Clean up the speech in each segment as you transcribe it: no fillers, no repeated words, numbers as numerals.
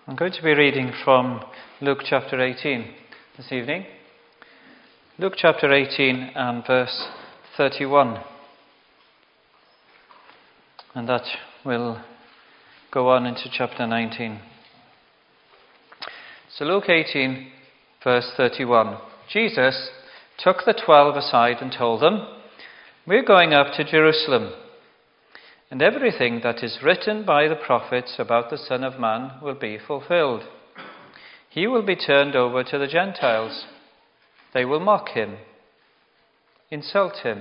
I'm going to be reading from Luke chapter 18 this evening. Luke chapter 18 and verse 31. And that will go on into chapter 19. So Luke 18 verse 31. Jesus took the 12 aside and told them, "We're going up to Jerusalem, and everything that is written by the prophets about the Son of Man will be fulfilled. He will be turned over to the Gentiles. They will mock him, insult him,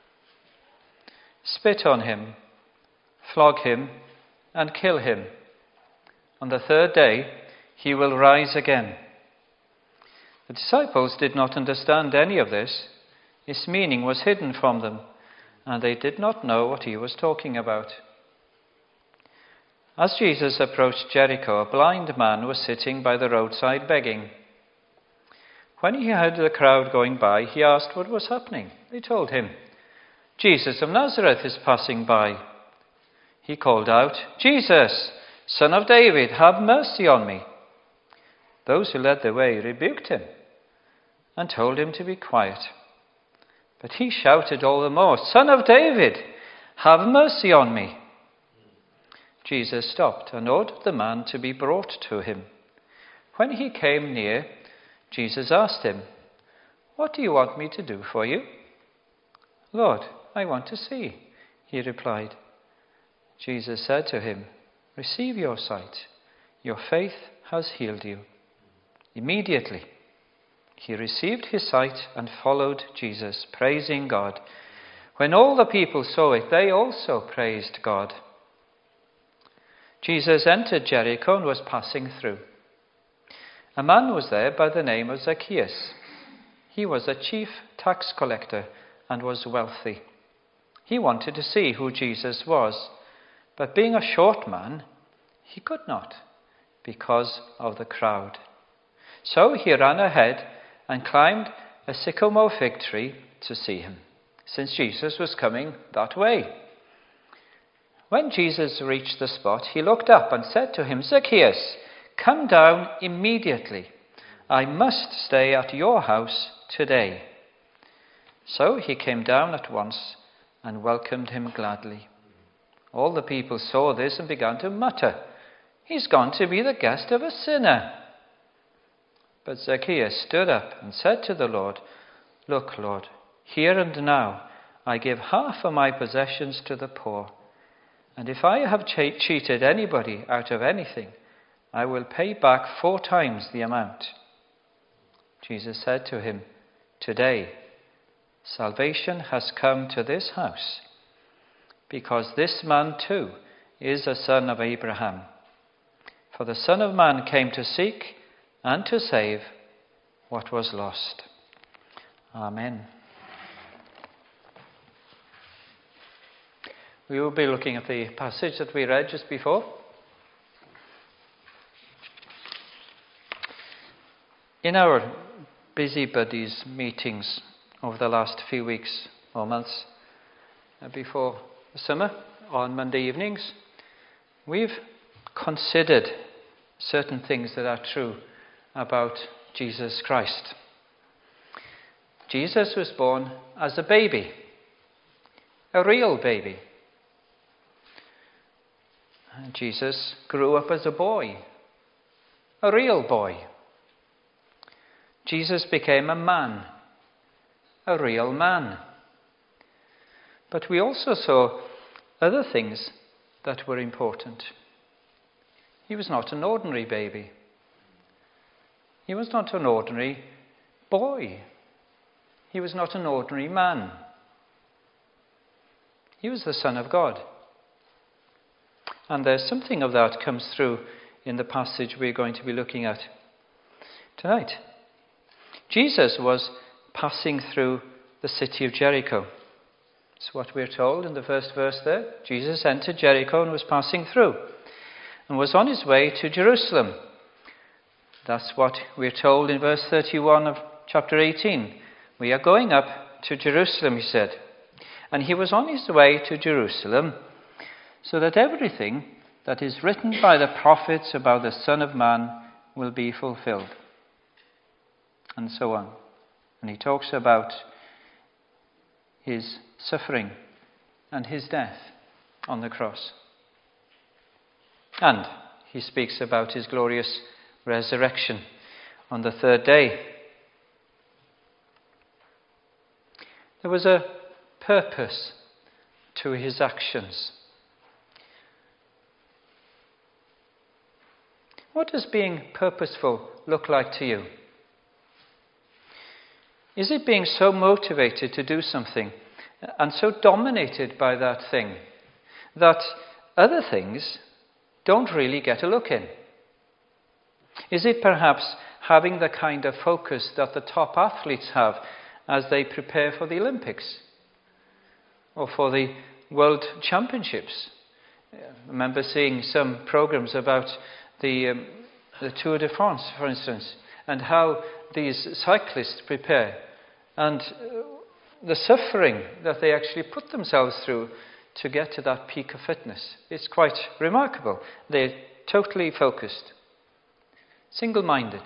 spit on him, flog him, and kill him. On the third day he will rise again." The disciples did not understand any of this. Its meaning was hidden from them, and they did not know what he was talking about. As Jesus approached Jericho, a blind man was sitting by the roadside begging. When he heard the crowd going by, he asked what was happening. They told him, "Jesus of Nazareth is passing by." He called out, "Jesus, Son of David, have mercy on me." Those who led the way rebuked him and told him to be quiet. But he shouted all the more, "Son of David, have mercy on me." Jesus stopped and ordered the man to be brought to him. When he came near, Jesus asked him, "What do you want me to do for you?" "Lord, I want to see," he replied. Jesus said to him, "Receive your sight. Your faith has healed you." Immediately, he received his sight and followed Jesus, praising God. When all the people saw it, they also praised God. Jesus entered Jericho and was passing through. A man was there by the name of Zacchaeus. He was a chief tax collector and was wealthy. He wanted to see who Jesus was, but being a short man, he could not because of the crowd. So he ran ahead and climbed a sycamore fig tree to see him, since Jesus was coming that way. When Jesus reached the spot, he looked up and said to him, "Zacchaeus, come down immediately. I must stay at your house today." So he came down at once and welcomed him gladly. All the people saw this and began to mutter, "He's gone to be the guest of a sinner." But Zacchaeus stood up and said to the Lord, "Look, Lord, here and now I give half of my possessions to the poor, and if I have cheated anybody out of anything, I will pay back 4 times the amount." Jesus said to him, "Today salvation has come to this house, because this man too is a son of Abraham. For the Son of Man came to seek and to save what was lost." Amen. We will be looking at the passage that we read just before. In our Busy Buddies meetings over the last few weeks or months before the summer on Monday evenings, we've considered certain things that are true about Jesus Christ. Jesus was born as a baby, a real baby. And Jesus grew up as a boy, a real boy. Jesus became a man, a real man. But we also saw other things that were important. He was not an ordinary baby. He was not an ordinary boy. He was not an ordinary man. He was the Son of God. And there's something of that comes through in the passage we're going to be looking at tonight. Jesus was passing through the city of Jericho. That's what we're told in the first verse there. Jesus entered Jericho and was passing through, and was on his way to Jerusalem. That's what we're told in verse 31 of chapter 18. "We are going up to Jerusalem," he said. And he was on his way to Jerusalem so that everything that is written by the prophets about the Son of Man will be fulfilled. And so on. And he talks about his suffering and his death on the cross. And he speaks about his glorious resurrection on the third day. There was a purpose to his actions. What does being purposeful look like to you? Is it being so motivated to do something and so dominated by that thing that other things don't really get a look in? Is it perhaps having the kind of focus that the top athletes have as they prepare for the Olympics or for the World Championships? I remember seeing some programs about the Tour de France, for instance, and how these cyclists prepare and the suffering that they actually put themselves through to get to that peak of fitness. It's quite remarkable. They're totally focused, single-minded.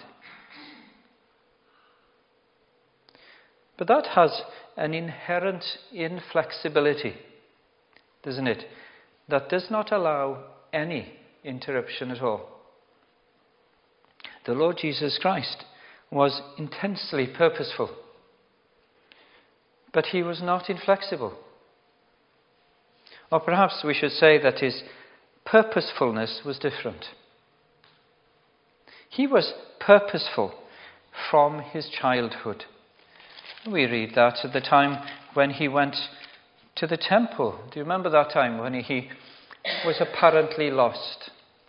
But that has an inherent inflexibility, doesn't it? That does not allow any interruption at all. The Lord Jesus Christ was intensely purposeful, but he was not inflexible. Or perhaps we should say that his purposefulness was different. He was purposeful from his childhood. We read that at the time when he went to the temple. Do you remember that time when he was apparently lost?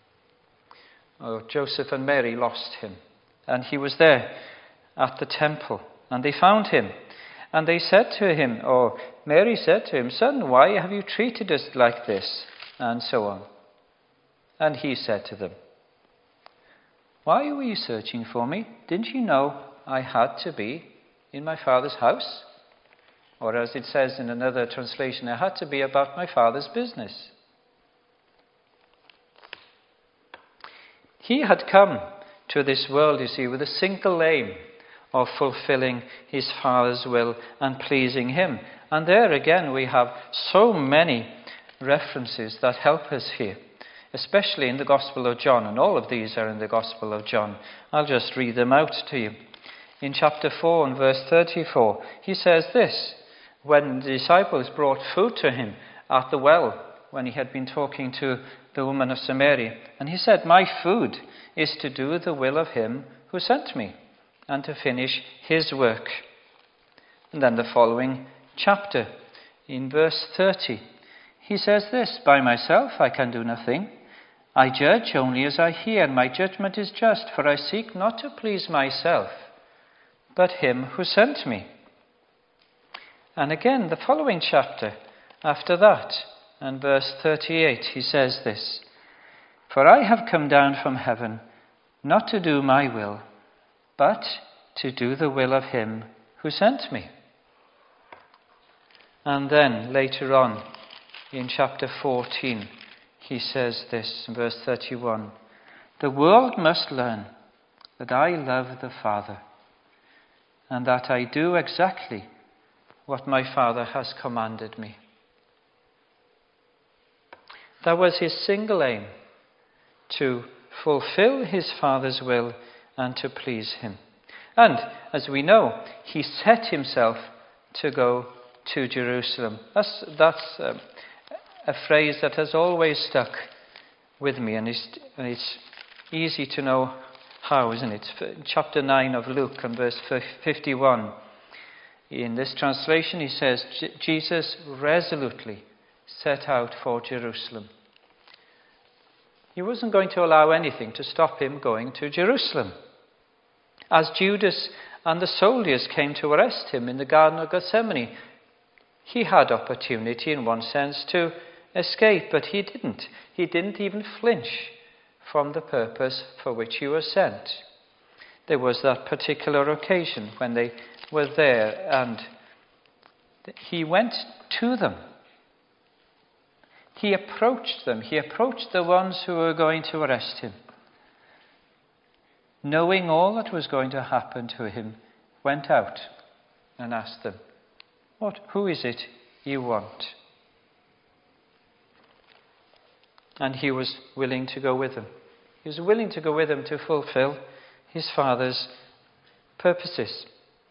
Joseph and Mary lost him. And he was there at the temple. And they found him. And they said to him, or Mary said to him, "Son, why have you treated us like this?" And so on. And he said to them, "Why were you searching for me? Didn't you know I had to be in my Father's house?" Or as it says in another translation, I had to be about my Father's business. He had come to this world, you see, with a single aim of fulfilling his Father's will and pleasing him. And there again we have so many references that help us here, especially in the Gospel of John, and all of these are in the Gospel of John. I'll just read them out to you. In chapter 4 and verse 34, he says this, when the disciples brought food to him at the well, when he had been talking to the woman of Samaria, and he said, "My food is to do the will of him who sent me, and to finish his work." And then the following chapter, in verse 30, he says this, "By myself I can do nothing. I judge only as I hear, and my judgment is just, for I seek not to please myself, but him who sent me." And again, the following chapter after that, and verse 38, he says this, "For I have come down from heaven, not to do my will, but to do the will of him who sent me." And then later on, in chapter 14, he says this, in verse 31, "The world must learn that I love the Father, and that I do exactly what my Father has commanded me." That was his single aim, to fulfill his Father's will and to please him. And, as we know, he set himself to go to Jerusalem. That's a phrase that has always stuck with me, and it's easy to know how, isn't it? Chapter 9 of Luke and verse 51. In this translation, he says, Jesus resolutely set out for Jerusalem. He wasn't going to allow anything to stop him going to Jerusalem. As Judas and the soldiers came to arrest him in the Garden of Gethsemane, he had opportunity in one sense to escape, but he didn't. He didn't even flinch from the purpose for which he was sent. There was that particular occasion when they were there, and he went to them. He approached them. He approached the ones who were going to arrest him. Knowing all that was going to happen to him, went out and asked them, who is it you want? And he was willing to go with them. He was willing to go with them to fulfill his Father's purposes.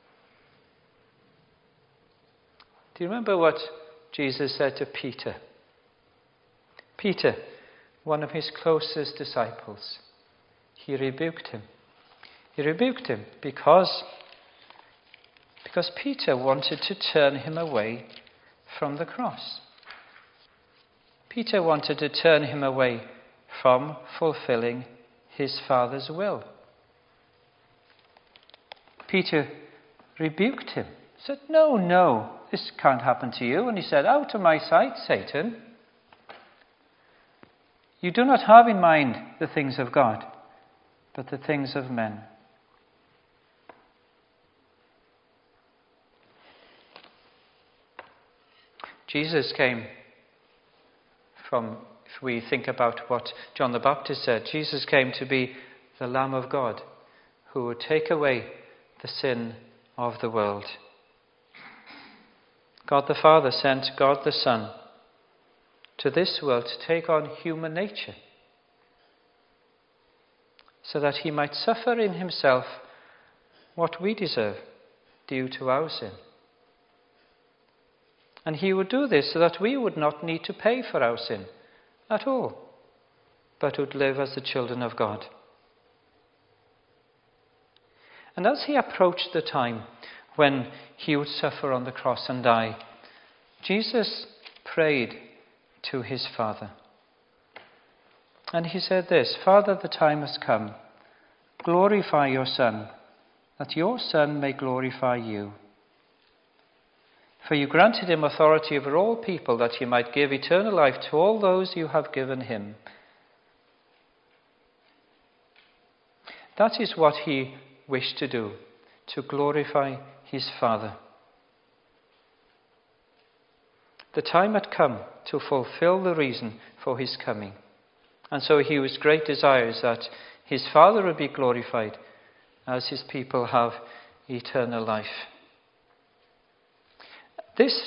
Do you remember what Jesus said to Peter? Peter, one of his closest disciples, he rebuked him. He rebuked him because Peter wanted to turn him away from the cross. Peter wanted to turn him away from fulfilling his Father's will. Peter rebuked him, said, No, this can't happen to you. And he said, Out of my sight, Satan. You do not have in mind the things of God, but the things of men. Jesus came from, if we think about what John the Baptist said, Jesus came to be the Lamb of God who would take away the sin of the world. God the Father sent God the Son to this world to take on human nature so that he might suffer in himself what we deserve due to our sin. And he would do this so that we would not need to pay for our sin at all, but would live as the children of God. And as he approached the time when he would suffer on the cross and die, Jesus prayed to his Father. And he said this, Father, the time has come. Glorify your Son, that your Son may glorify you. For you granted him authority over all people, that he might give eternal life to all those you have given him. That is what he wished to do, to glorify his Father. The time had come to fulfill the reason for his coming. And so he was great desires that his Father would be glorified as his people have eternal life. This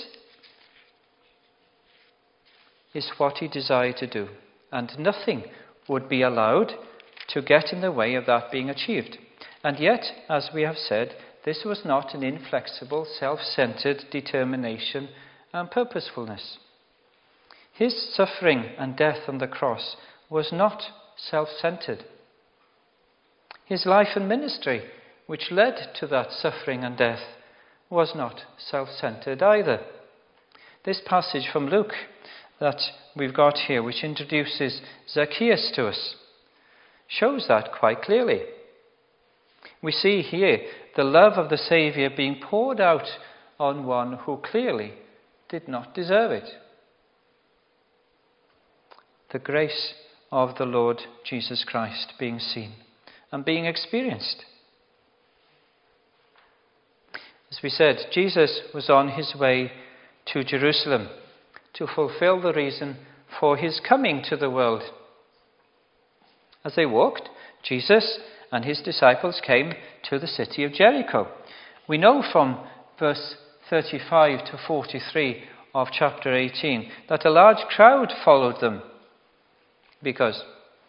is what he desired to do, and nothing would be allowed to get in the way of that being achieved. And yet, as we have said, this was not an inflexible, self-centered determination and purposefulness. His suffering and death on the cross was not self-centered. His life and ministry, which led to that suffering and death, was not self-centered either. This passage from Luke that we've got here, which introduces Zacchaeus to us, shows that quite clearly. We see here the love of the Saviour being poured out on one who clearly did not deserve it. The grace of the Lord Jesus Christ being seen and being experienced. As we said, Jesus was on his way to Jerusalem to fulfill the reason for his coming to the world. As they walked, Jesus and his disciples came to the city of Jericho. We know from verse 35 to 43 of chapter 18 that a large crowd followed them because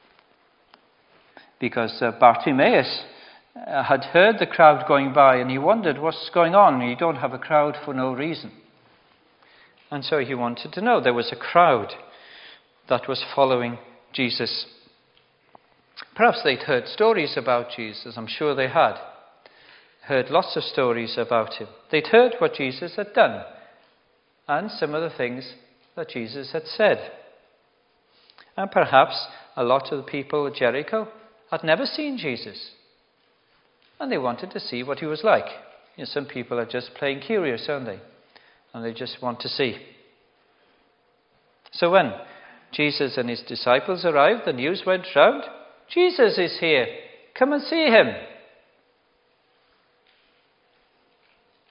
Bartimaeus had heard the crowd going by and he wondered what's going on. You don't have a crowd for no reason. And so he wanted to know. There was a crowd that was following Jesus. Perhaps they'd heard stories about Jesus. I'm sure they had. Heard lots of stories about him. They'd heard what Jesus had done and some of the things that Jesus had said. And perhaps a lot of the people at Jericho had never seen Jesus. And they wanted to see what he was like. You know, some people are just plain curious, aren't they? And they just want to see. So when Jesus and his disciples arrived, the news went round, Jesus is here. Come and see him.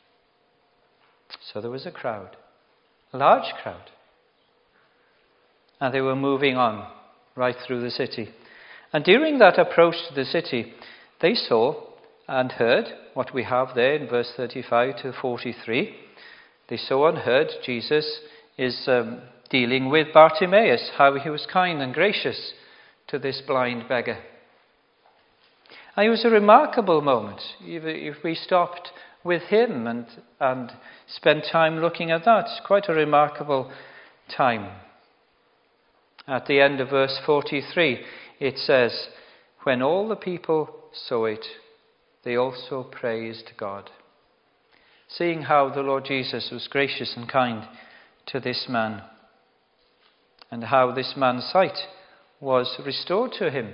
So there was a crowd. A large crowd. and they were moving on right through the city. And during that approach to the city, they saw and heard what we have there in verse 35 to 43. They saw and heard Jesus is dealing with Bartimaeus, how he was kind and gracious to this blind beggar. And it was a remarkable moment. If we stopped with him and spent time looking at that, it's quite a remarkable time. At the end of verse 43, it says, when all the people saw it, they also praised God. Seeing how the Lord Jesus was gracious and kind to this man, and how this man's sight was restored to him.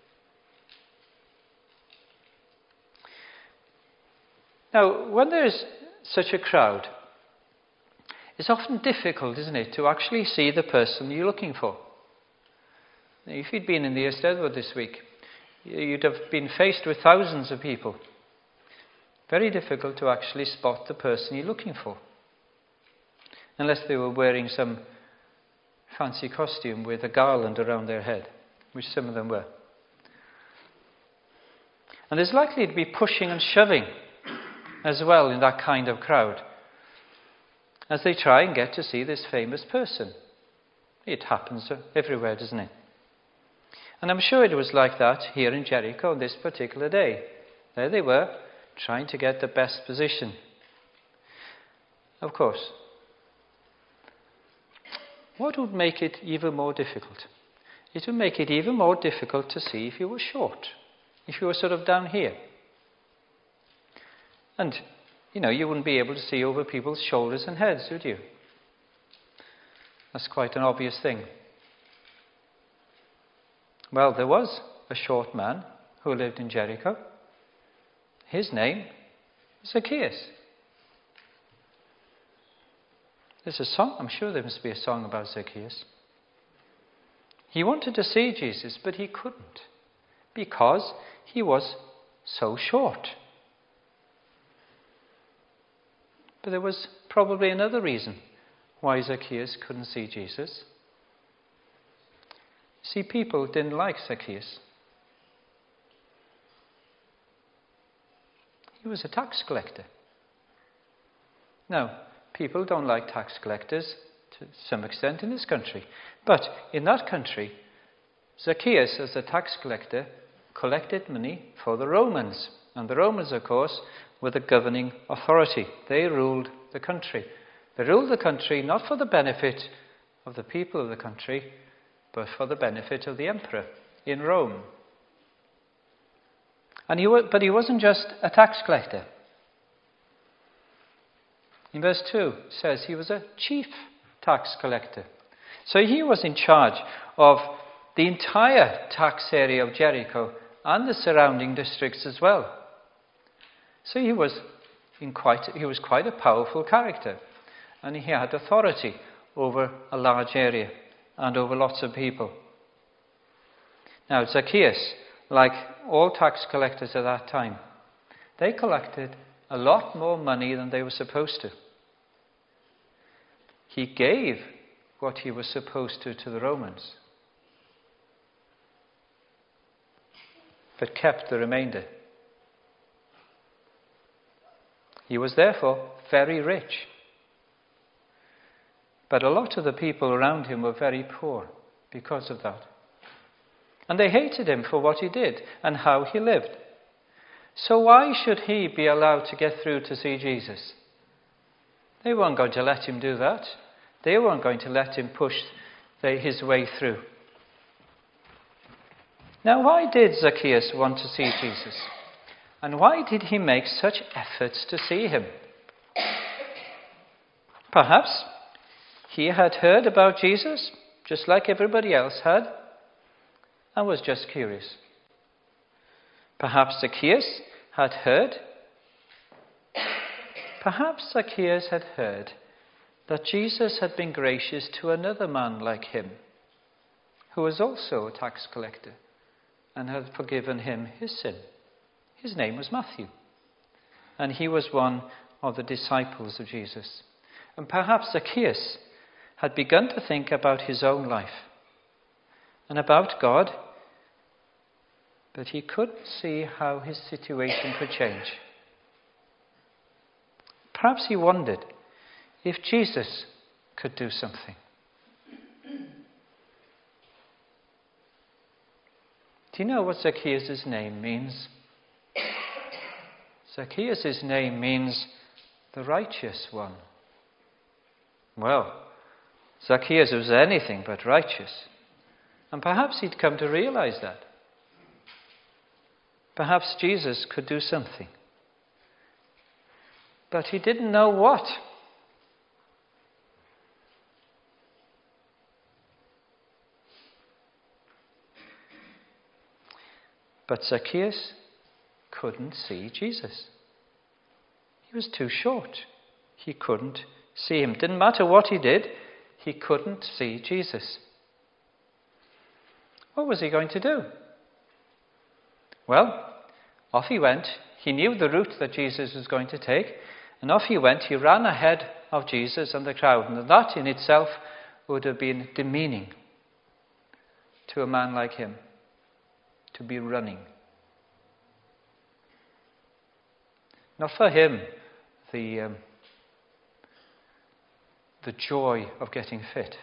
Now, when there's such a crowd, it's often difficult, isn't it, to actually see the person you're looking for. Now, if you'd been in the East Edward this week, you'd have been faced with thousands of people. Very difficult to actually spot the person you're looking for. Unless they were wearing some fancy costume with a garland around their head, which some of them were. And there's likely to be pushing and shoving as well in that kind of crowd, as they try and get to see this famous person. It happens everywhere, doesn't it? And I'm sure it was like that here in Jericho on this particular day. There they were, trying to get the best position. Of course, what would make it even more difficult? It would make it even more difficult to see if you were short, if you were sort of down here. And, you wouldn't be able to see over people's shoulders and heads, would you? That's quite an obvious thing. Well, there was a short man who lived in Jericho. His name was Zacchaeus. There's a song, I'm sure there must be a song about Zacchaeus. He wanted to see Jesus, but he couldn't, because he was so short. But there was probably another reason why Zacchaeus couldn't see Jesus. See, people didn't like Zacchaeus. He was a tax collector. Now, people don't like tax collectors to some extent in this country. But in that country, Zacchaeus, as a tax collector, collected money for the Romans. And the Romans, of course, were the governing authority. They ruled the country. They ruled the country not for the benefit of the people of the country, but for the benefit of the emperor in Rome. But he wasn't just a tax collector. In verse 2, it says he was a chief tax collector. So he was in charge of the entire tax area of Jericho and the surrounding districts as well. So he was quite a powerful character, and he had authority over a large area and over lots of people. Now, Zacchaeus, like all tax collectors at that time, they collected a lot more money than they were supposed to. He gave what he was supposed to the Romans, but kept the remainder. He was therefore very rich. But a lot of the people around him were very poor because of that. And they hated him for what he did and how he lived. So why should he be allowed to get through to see Jesus? They weren't going to let him do that. They weren't going to let him push his way through. Now, why did Zacchaeus want to see Jesus? And why did he make such efforts to see him? Perhaps he had heard about Jesus, just like everybody else had, and was just curious. Perhaps Zacchaeus had heard that Jesus had been gracious to another man like him, who was also a tax collector, and had forgiven him his sin. His name was Matthew, and he was one of the disciples of Jesus. And perhaps Zacchaeus had begun to think about his own life and about God, but he couldn't see how his situation could change. Perhaps he wondered if Jesus could do something. Do you know what Zacchaeus' name means? Zacchaeus' name means the righteous one. Well, Zacchaeus was anything but righteous. And perhaps he'd come to realize that. Perhaps Jesus could do something. But he didn't know what. But Zacchaeus couldn't see Jesus. He was too short. He couldn't see him. Didn't matter what he did, he couldn't see Jesus. What was he going to do? Well, off he went. He knew the route that Jesus was going to take, and off he went. He ran ahead of Jesus and the crowd, and that in itself would have been demeaning to a man like him, to be running. Not for him, the joy of getting fit.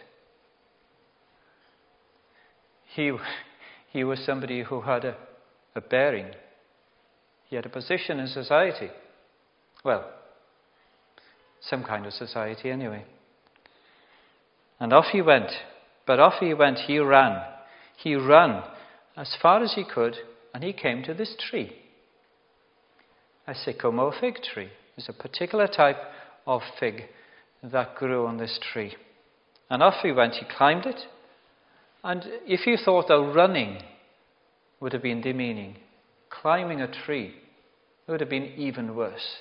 He was somebody who had a bearing. He had a position in society. Well, some kind of society anyway. And off he went. But off he went, he ran. He ran as far as he could, and he came to this tree. A sycamore fig tree. There's a particular type of fig that grew on this tree. And off he went, he climbed it. And if you thought that running would have been demeaning, climbing a tree would have been even worse.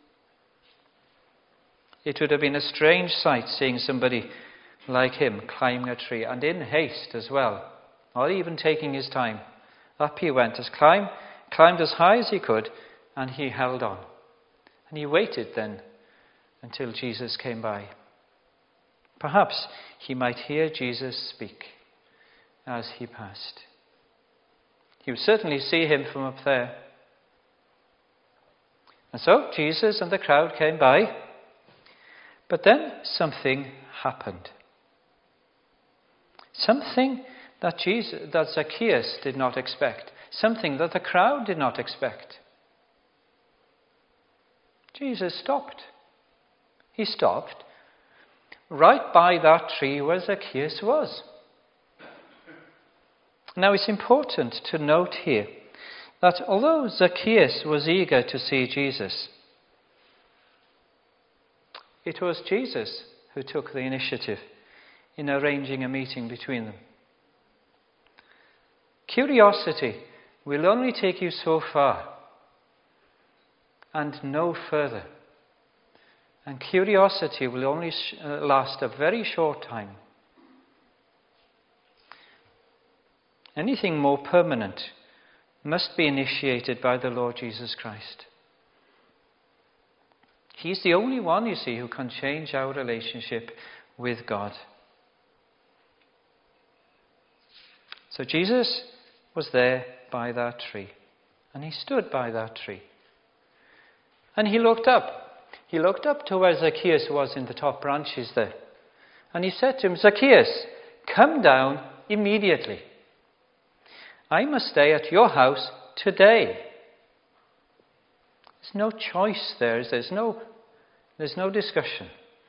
It would have been a strange sight seeing somebody like him climbing a tree, and in haste as well, not even taking his time. Up he went, climbed as high as he could, and he held on. And he waited then until Jesus came by. Perhaps he might hear Jesus speak as he passed. He would certainly see him from up there. And so Jesus and the crowd came by. But then something happened. Something that Zacchaeus did not expect. Something that the crowd did not expect. Jesus stopped. He stopped right by that tree where Zacchaeus was. Now it's important to note here that although Zacchaeus was eager to see Jesus, it was Jesus who took the initiative in arranging a meeting between them. Curiosity will only take you so far and no further. And curiosity will only last a very short time. Anything more permanent must be initiated by the Lord Jesus Christ. He's the only one, you see, who can change our relationship with God. So Jesus was there by that tree, and he stood by that tree. And he looked up. He looked up to where Zacchaeus was in the top branches there. And he said to him, "Zacchaeus, come down immediately. I must stay at your house today." There's no choice there. There's no discussion.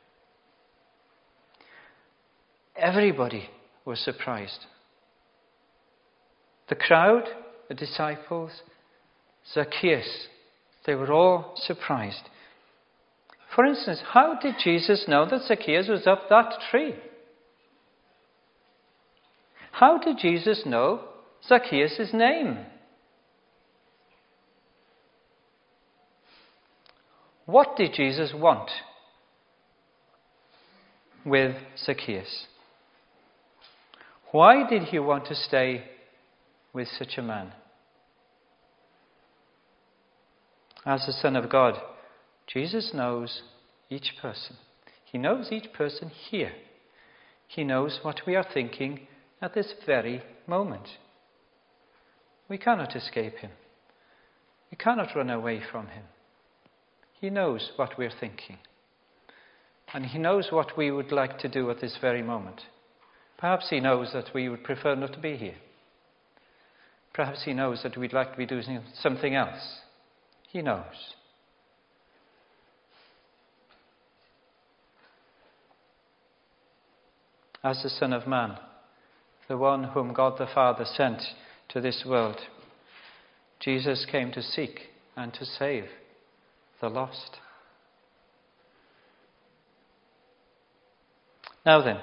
Everybody was surprised. The crowd, the disciples, Zacchaeus, they were all surprised. For instance, how did Jesus know that Zacchaeus was up that tree? How did Jesus know Zacchaeus' name? What did Jesus want with Zacchaeus? Why did he want to stay with such a man? As the Son of God, Jesus knows each person. He knows each person here. He knows what we are thinking at this very moment. We cannot escape him. We cannot run away from him. He knows what we're thinking. And he knows what we would like to do at this very moment. Perhaps he knows that we would prefer not to be here. Perhaps he knows that we'd like to be doing something else. He knows. As the Son of Man, the one whom God the Father sent to this world, Jesus came to seek and to save the lost. Now then,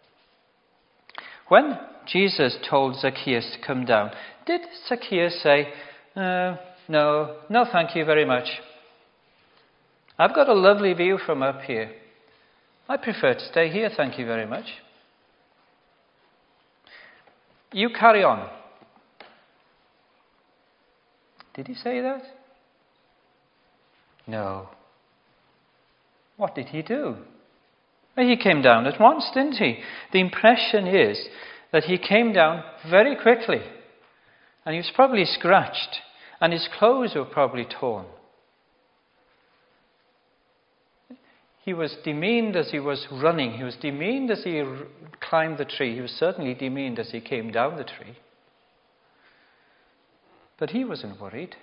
when Jesus told Zacchaeus to come down, did Zacchaeus say, no, thank you very much. I've got a lovely view from up here. I prefer to stay here, thank you very much. You carry on. Did he say that? No. What did he do? Well, he came down at once, didn't he? The impression is that he came down very quickly. And he was probably scratched. And his clothes were probably torn. He was demeaned as he was running. He was demeaned as he climbed the tree. He was certainly demeaned as he came down the tree. But he wasn't worried.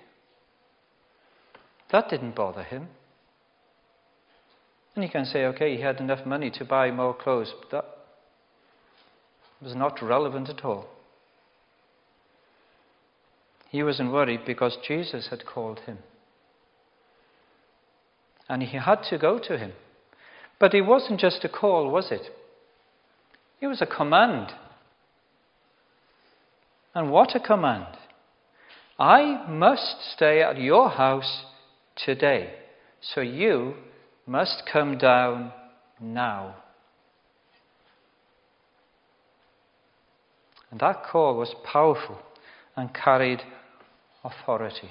That didn't bother him. And you can say, okay, he had enough money to buy more clothes, but that was not relevant at all. He wasn't worried because Jesus had called him. And he had to go to him. But it wasn't just a call, was it? It was a command. And what a command. I must stay at your house today, so you must come down now. And that call was powerful and carried authority.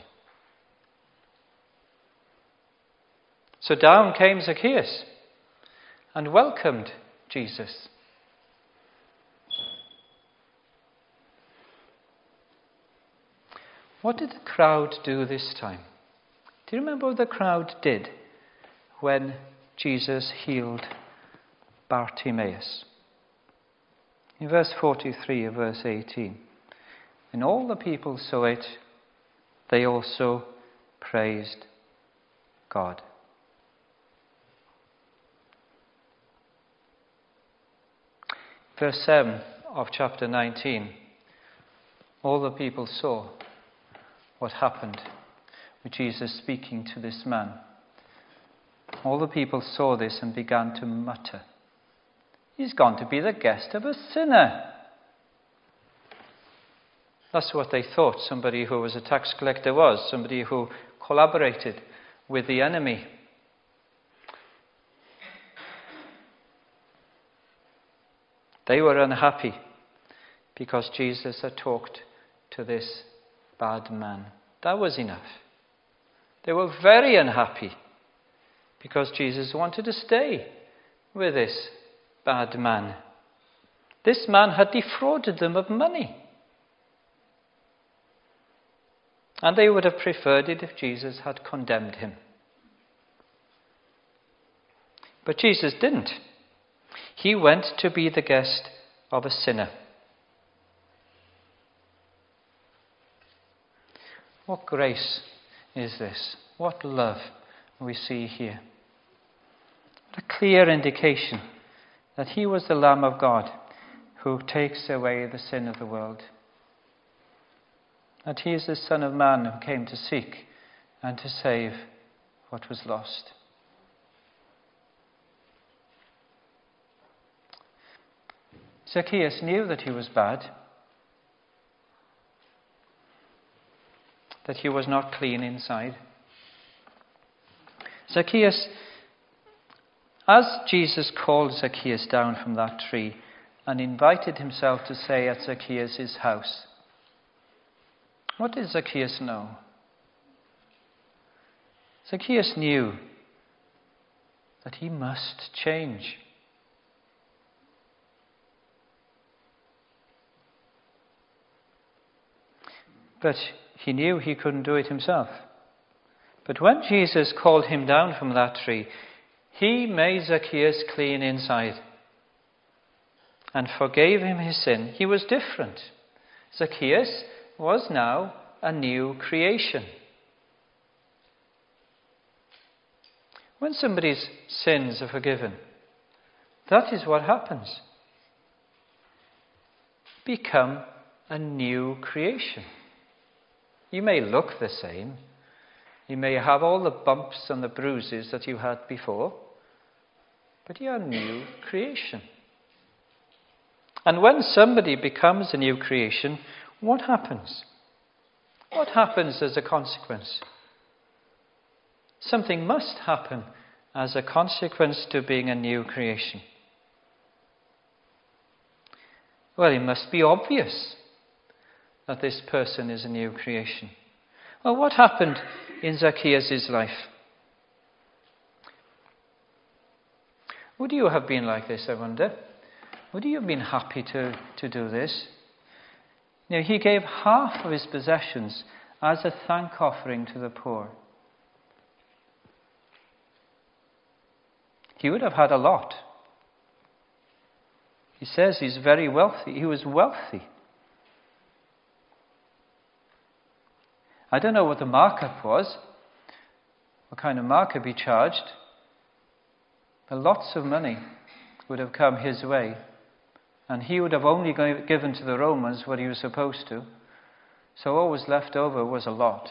So down came Zacchaeus and welcomed Jesus. What did the crowd do this time? Do you remember what the crowd did when Jesus healed Bartimaeus? In verse 43 of verse 18, and all the people saw it, they also praised God. Verse 7 of chapter 19, all the people saw what happened with Jesus speaking to this man. All the people saw this and began to mutter, he's gone to be the guest of a sinner. That's what they thought somebody who was a tax collector was, somebody who collaborated with the enemy. They were unhappy because Jesus had talked to this bad man. That was enough. They were very unhappy because Jesus wanted to stay with this bad man. This man had defrauded them of money. And they would have preferred it if Jesus had condemned him. But Jesus didn't. He went to be the guest of a sinner. What grace is this? What love we see here. A clear indication that he was the Lamb of God who takes away the sin of the world. That he is the Son of Man who came to seek and to save what was lost. Zacchaeus knew that he was bad, that he was not clean inside. Zacchaeus, as Jesus called Zacchaeus down from that tree and invited himself to stay at Zacchaeus' house, what did Zacchaeus know? Zacchaeus knew that he must change. but he knew he couldn't do it himself. But when Jesus called him down from that tree, he made Zacchaeus clean inside and forgave him his sin. He was different. Zacchaeus was now a new creation. When somebody's sins are forgiven, that is what happens. Become a new creation. You may look the same. You may have all the bumps and the bruises that you had before, but you're a new creation. And when somebody becomes a new creation, what happens? What happens as a consequence? Something must happen as a consequence to being a new creation. Well, it must be obvious that this person is a new creation. Well, what happened in Zacchaeus' life? Would you have been like this, I wonder? Would you have been happy to do this? Now, he gave half of his possessions as a thank offering to the poor. He would have had a lot. He says he's very wealthy. He was wealthy. I don't know what the markup was, what kind of markup he charged, but lots of money would have come his way, and he would have only given to the Romans what he was supposed to, so what was left over was a lot.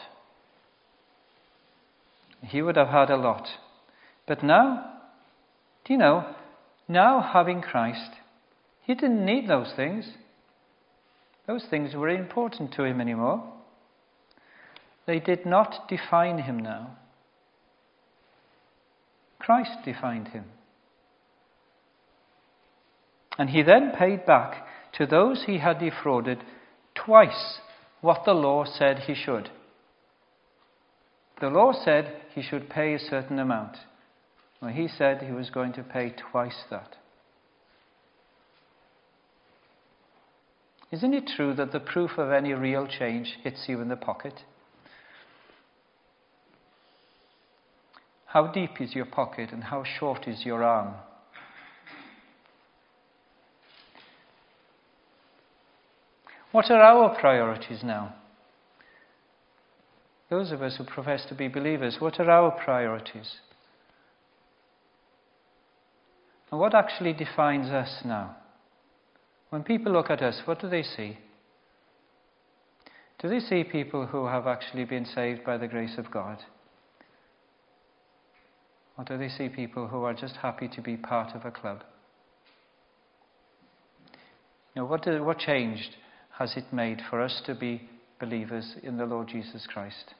He would have had a lot. But now, do you know, now having Christ, he didn't need those things. Those things weren't important to him anymore. They did not define him now. Christ defined him. And he then paid back to those he had defrauded twice what the law said he should. The law said he should pay a certain amount. Well, he said he was going to pay twice that. Isn't it true that the proof of any real change hits you in the pocket? How deep is your pocket and how short is your arm? What are our priorities now? Those of us who profess to be believers, what are our priorities? And what actually defines us now? When people look at us, what do they see? Do they see people who have actually been saved by the grace of God? Or do they see people who are just happy to be part of a club? You know, what changed has it made for us to be believers in the Lord Jesus Christ?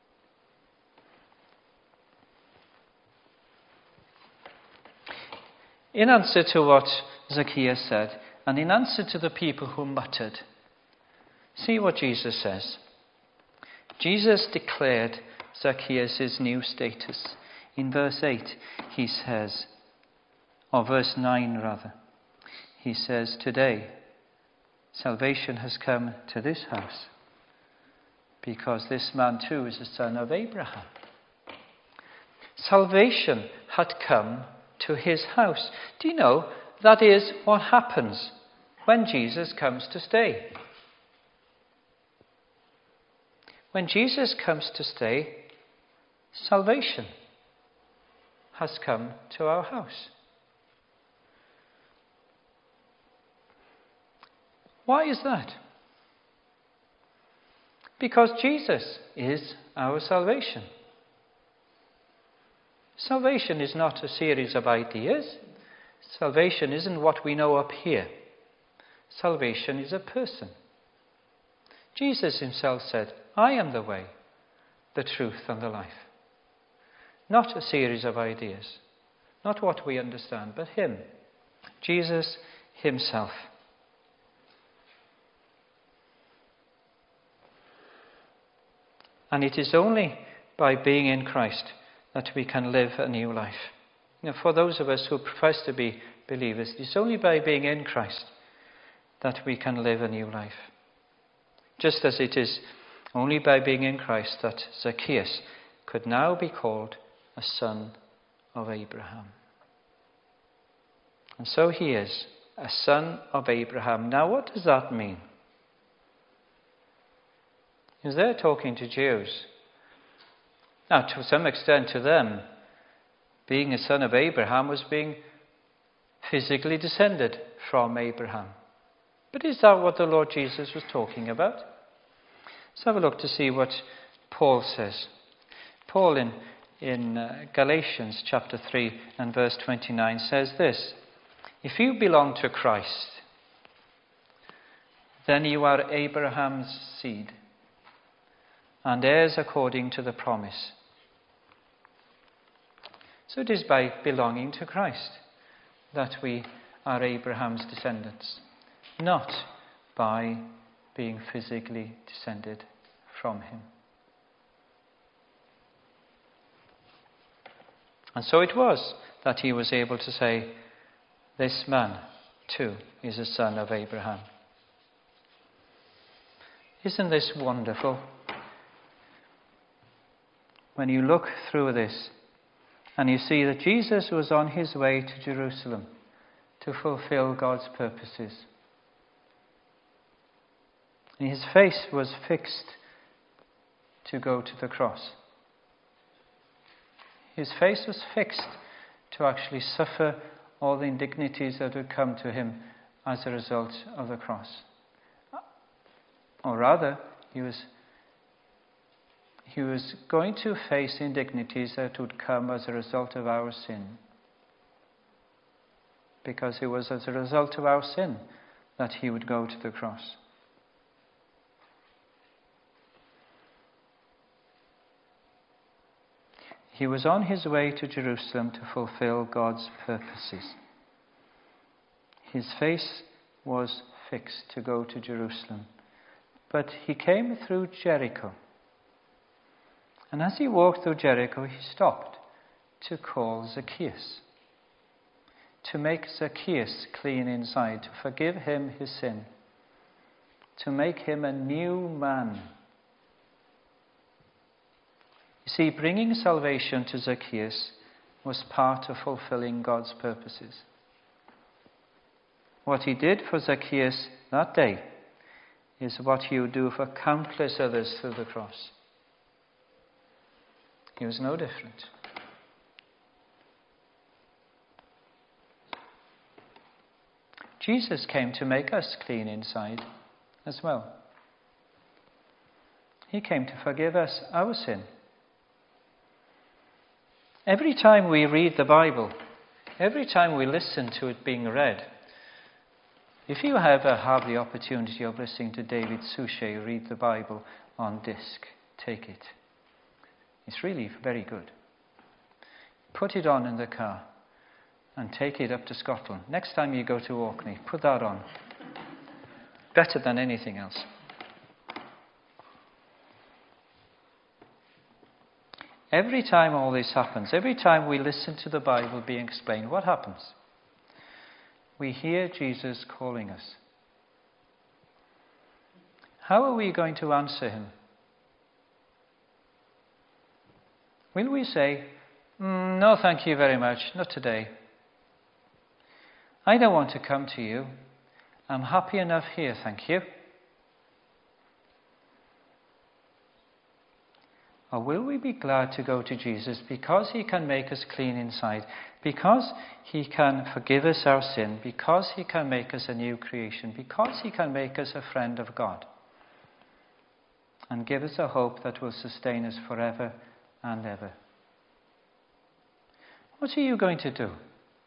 In answer to what Zacchaeus said, and in answer to the people who muttered, see what Jesus says. Jesus declared Zacchaeus' new status. In verse 8, he says, or verse 9 rather, he says, today salvation has come to this house, because this man too is a son of Abraham. Salvation had come to his house. Do you know, that is what happens when Jesus comes to stay. When Jesus comes to stay, salvation has come to our house. Why is that? Because Jesus is our salvation. Salvation is not a series of ideas. Salvation isn't what we know up here. Salvation is a person. Jesus himself said, I am the way, the truth, and the life. Not a series of ideas. Not what we understand, but him. Jesus himself. And it is only by being in Christ that we can live a new life. You know, for those of us who profess to be believers, it's only by being in Christ that we can live a new life. Just as it is only by being in Christ, that Zacchaeus could now be called a son of Abraham. And so he is, a son of Abraham. Now, what does that mean? He was there talking to Jews. Now, to some extent to them, being a son of Abraham was being physically descended from Abraham. But is that what the Lord Jesus was talking about? Let's have a look to see what Paul says. Paul in Galatians chapter 3 and verse 29 says this: "If you belong to Christ, then you are Abraham's seed and heirs according to the promise." So it is by belonging to Christ that we are Abraham's descendants, not by being physically descended from him. And so it was that he was able to say, "This man too is a son of Abraham." Isn't this wonderful? When you look through this and you see that Jesus was on his way to Jerusalem to fulfill God's purposes. And his face was fixed to go to the cross. His face was fixed to actually suffer all the indignities that would come to him as a result of the cross. Or rather, he was going to face indignities that would come as a result of our sin. Because it was as a result of our sin that he would go to the cross. He was on his way to Jerusalem to fulfill God's purposes. His face was fixed to go to Jerusalem. But he came through Jericho. And as he walked through Jericho, he stopped to call Zacchaeus. To make Zacchaeus clean inside, to forgive him his sin. To make him a new man. You see, bringing salvation to Zacchaeus was part of fulfilling God's purposes. What he did for Zacchaeus that day is what he would do for countless others through the cross. He was no different. Jesus came to make us clean inside as well. He came to forgive us our sin. Every time we read the Bible, every time we listen to it being read, if you ever have the opportunity of listening to David Suchet read the Bible on disc, take it. It's really very good. Put it on in the car and take it up to Scotland. Next time you go to Orkney, put that on. Better than anything else. Every time all this happens, every time we listen to the Bible being explained, what happens? We hear Jesus calling us. How are we going to answer him? Will we say, "No, thank you very much, not today. I don't want to come to you. I'm happy enough here, thank you"? Or will we be glad to go to Jesus because he can make us clean inside, because he can forgive us our sin, because he can make us a new creation, because he can make us a friend of God, and give us a hope that will sustain us forever and ever? What are you going to do?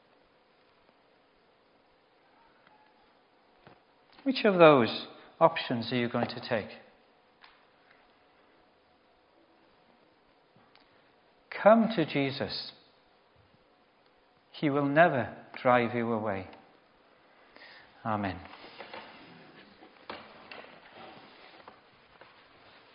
Which of those options are you going to take? Come to Jesus. He will never drive you away. Amen.